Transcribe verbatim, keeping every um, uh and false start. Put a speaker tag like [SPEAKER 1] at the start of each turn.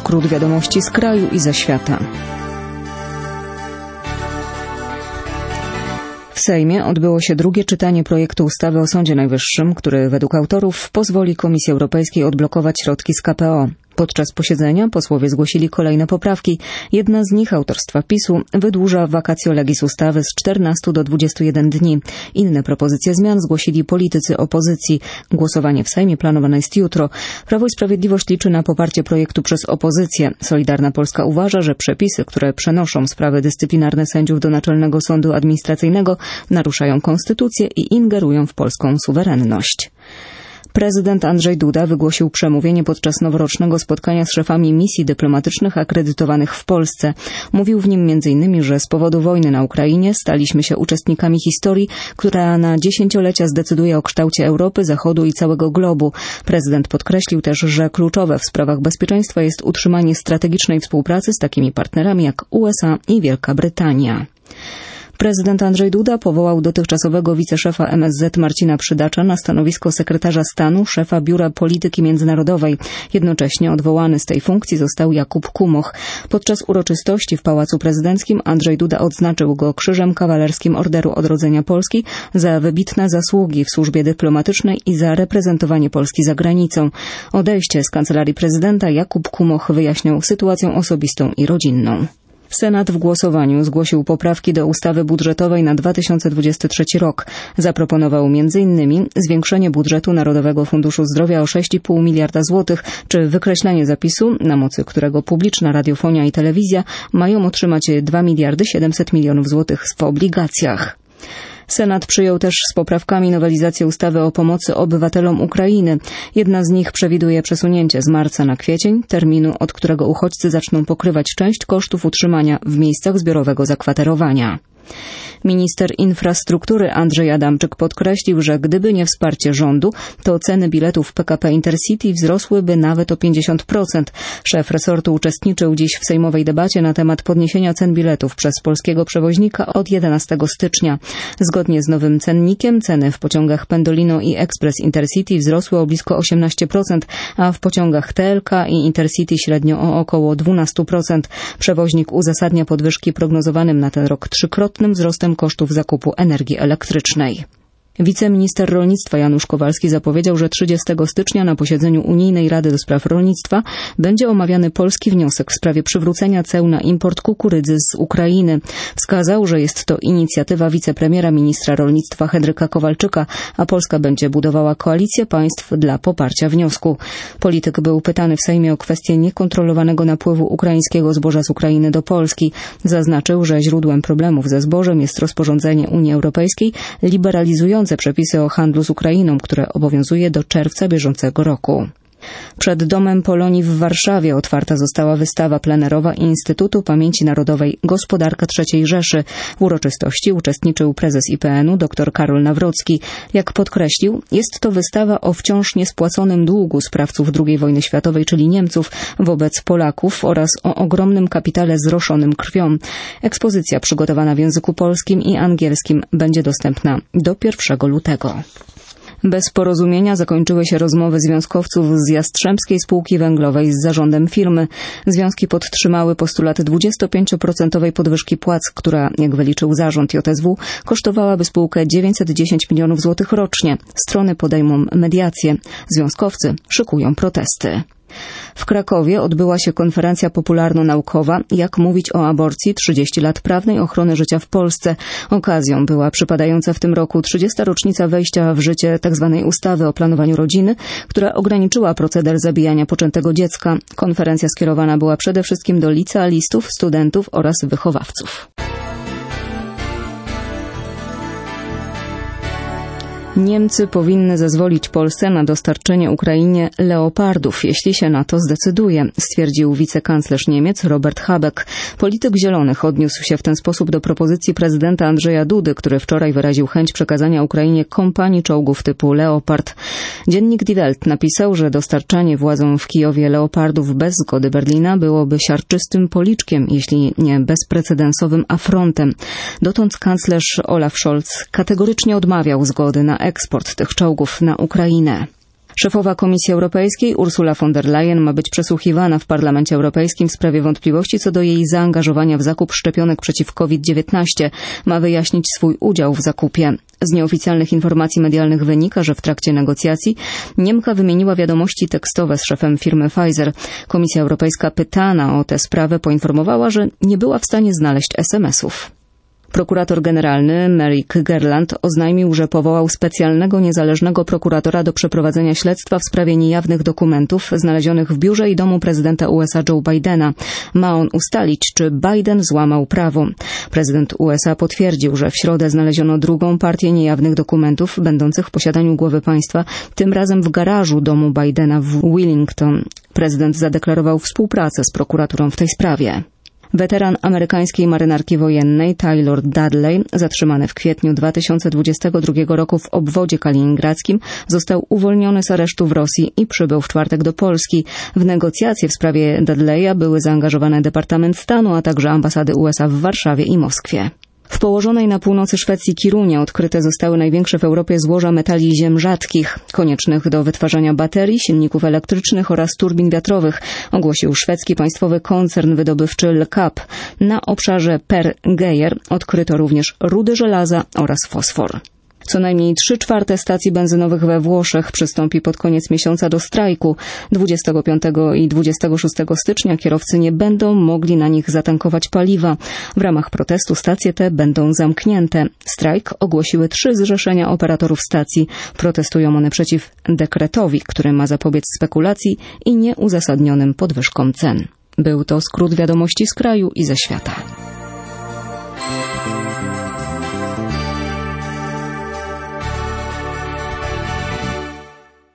[SPEAKER 1] skrót wiadomości z kraju i ze świata. W Sejmie odbyło się drugie czytanie projektu ustawy o Sądzie Najwyższym, który według autorów pozwoli Komisji Europejskiej odblokować środki z K P O. Podczas posiedzenia posłowie zgłosili kolejne poprawki. Jedna z nich, autorstwa PiSu, wydłuża vacatio legis ustawy z czternastu do dwudziestu jeden dni. Inne propozycje zmian zgłosili politycy opozycji. Głosowanie w Sejmie planowane jest jutro. Prawo i Sprawiedliwość liczy na poparcie projektu przez opozycję. Solidarna Polska uważa, że przepisy, które przenoszą sprawy dyscyplinarne sędziów do Naczelnego Sądu Administracyjnego, naruszają konstytucję i ingerują w polską suwerenność. Prezydent Andrzej Duda wygłosił przemówienie podczas noworocznego spotkania z szefami misji dyplomatycznych akredytowanych w Polsce. Mówił w nim między innymi, że z powodu wojny na Ukrainie staliśmy się uczestnikami historii, która na dziesięciolecia zdecyduje o kształcie Europy, Zachodu i całego globu. Prezydent podkreślił też, że kluczowe w sprawach bezpieczeństwa jest utrzymanie strategicznej współpracy z takimi partnerami jak U S A i Wielka Brytania. Prezydent Andrzej Duda powołał dotychczasowego wiceszefa M S Z Marcina Przydacza na stanowisko sekretarza stanu, szefa Biura Polityki Międzynarodowej. Jednocześnie odwołany z tej funkcji został Jakub Kumoch. Podczas uroczystości w Pałacu Prezydenckim Andrzej Duda odznaczył go Krzyżem Kawalerskim Orderu Odrodzenia Polski za wybitne zasługi w służbie dyplomatycznej i za reprezentowanie Polski za granicą. Odejście z kancelarii prezydenta Jakub Kumoch wyjaśniał sytuacją osobistą i rodzinną. Senat w głosowaniu zgłosił poprawki do ustawy budżetowej na dwa tysiące dwudziesty trzeci rok. Zaproponował między innymi zwiększenie budżetu Narodowego Funduszu Zdrowia o sześć i pół miliarda złotych, czy wykreślenie zapisu, na mocy którego publiczna radiofonia i telewizja mają otrzymać dwa miliardy siedemset milionów złotych w obligacjach. Senat przyjął też z poprawkami nowelizację ustawy o pomocy obywatelom Ukrainy. Jedna z nich przewiduje przesunięcie z marca na kwiecień, terminu, od którego uchodźcy zaczną pokrywać część kosztów utrzymania w miejscach zbiorowego zakwaterowania. Minister infrastruktury Andrzej Adamczyk podkreślił, że gdyby nie wsparcie rządu, to ceny biletów P K P Intercity wzrosłyby nawet o pięćdziesiąt procent. Szef resortu uczestniczył dziś w sejmowej debacie na temat podniesienia cen biletów przez polskiego przewoźnika od jedenastego stycznia. Zgodnie z nowym cennikiem ceny w pociągach Pendolino i Express Intercity wzrosły o blisko osiemnaście procent, a w pociągach T L K i Intercity średnio o około dwanaście procent. Przewoźnik uzasadnia podwyżki prognozowanym na ten rok trzykrotnym wzrostem kosztów zakupu energii elektrycznej. Wiceminister rolnictwa Janusz Kowalski zapowiedział, że trzydziestego stycznia na posiedzeniu Unijnej Rady do Spraw Rolnictwa będzie omawiany polski wniosek w sprawie przywrócenia ceł na import kukurydzy z Ukrainy. Wskazał, że jest to inicjatywa wicepremiera ministra rolnictwa Henryka Kowalczyka, a Polska będzie budowała koalicję państw dla poparcia wniosku. Polityk był pytany w Sejmie o kwestię niekontrolowanego napływu ukraińskiego zboża z Ukrainy do Polski. Zaznaczył, że źródłem problemów ze zbożem jest rozporządzenie Unii Europejskiej liberalizujące przepisy o handlu z Ukrainą, które obowiązuje do czerwca bieżącego roku. Przed Domem Polonii w Warszawie otwarta została wystawa plenerowa Instytutu Pamięci Narodowej Gospodarka trzeciej Rzeszy. W uroczystości uczestniczył prezes I P N-u dr Karol Nawrocki. Jak podkreślił, jest to wystawa o wciąż niespłaconym długu sprawców drugiej wojny światowej, czyli Niemców, wobec Polaków oraz o ogromnym kapitale zroszonym krwią. Ekspozycja przygotowana w języku polskim i angielskim będzie dostępna do pierwszego lutego. Bez porozumienia zakończyły się rozmowy związkowców z Jastrzębskiej Spółki Węglowej z zarządem firmy. Związki podtrzymały postulat dwudziestopięcioprocentowej podwyżki płac, która, jak wyliczył zarząd J S W, kosztowałaby spółkę dziewięćset dziesięć milionów złotych rocznie. Strony podejmą mediację. Związkowcy szykują protesty. W Krakowie odbyła się konferencja popularno-naukowa Jak mówić o aborcji trzydzieści lat prawnej ochrony życia w Polsce. Okazją była przypadająca w tym roku trzydziesta rocznica wejścia w życie tzw. ustawy o planowaniu rodziny, która ograniczyła proceder zabijania poczętego dziecka. Konferencja skierowana była przede wszystkim do licealistów, studentów oraz wychowawców. Niemcy powinny zezwolić Polsce na dostarczenie Ukrainie leopardów, jeśli się na to zdecyduje, stwierdził wicekanclerz Niemiec Robert Habeck. Polityk Zielonych odniósł się w ten sposób do propozycji prezydenta Andrzeja Dudy, który wczoraj wyraził chęć przekazania Ukrainie kompanii czołgów typu Leopard. Dziennik Die Welt napisał, że dostarczanie władzom w Kijowie leopardów bez zgody Berlina byłoby siarczystym policzkiem, jeśli nie bezprecedensowym afrontem. Dotąd kanclerz Olaf Scholz kategorycznie odmawiał zgody na eksport tych czołgów na Ukrainę. Szefowa Komisji Europejskiej Ursula von der Leyen ma być przesłuchiwana w Parlamencie Europejskim w sprawie wątpliwości co do jej zaangażowania w zakup szczepionek przeciw COVID dziewiętnaście. Ma wyjaśnić swój udział w zakupie. Z nieoficjalnych informacji medialnych wynika, że w trakcie negocjacji Niemka wymieniła wiadomości tekstowe z szefem firmy Pfizer. Komisja Europejska pytana o tę sprawę poinformowała, że nie była w stanie znaleźć es em esów. Prokurator generalny Merrick Garland oznajmił, że powołał specjalnego niezależnego prokuratora do przeprowadzenia śledztwa w sprawie niejawnych dokumentów znalezionych w biurze i domu prezydenta U S A Joe Bidena. Ma on ustalić, czy Biden złamał prawo. Prezydent U S A potwierdził, że w środę znaleziono drugą partię niejawnych dokumentów będących w posiadaniu głowy państwa, tym razem w garażu domu Bidena w Wilmington. Prezydent zadeklarował współpracę z prokuraturą w tej sprawie. Weteran amerykańskiej marynarki wojennej Taylor Dudley, zatrzymany w kwietniu dwa tysiące dwudziestego drugiego roku w obwodzie kaliningradzkim, został uwolniony z aresztu w Rosji i przybył w czwartek do Polski. W negocjacje w sprawie Dudleya były zaangażowane Departament Stanu, a także ambasady U S A w Warszawie i Moskwie. W położonej na północy Szwecji Kirunie odkryte zostały największe w Europie złoża metali ziem rzadkich, koniecznych do wytwarzania baterii, silników elektrycznych oraz turbin wiatrowych, ogłosił szwedzki państwowy koncern wydobywczy L K A P. Na obszarze Per Geyer odkryto również rudy żelaza oraz fosfor. Co najmniej trzy czwarte stacji benzynowych we Włoszech przystąpi pod koniec miesiąca do strajku. dwudziestego piątego i dwudziestego szóstego stycznia kierowcy nie będą mogli na nich zatankować paliwa. W ramach protestu stacje te będą zamknięte. Strajk ogłosiły trzy zrzeszenia operatorów stacji. Protestują one przeciw dekretowi, który ma zapobiec spekulacji i nieuzasadnionym podwyżkom cen. Był to skrót wiadomości z kraju i ze świata.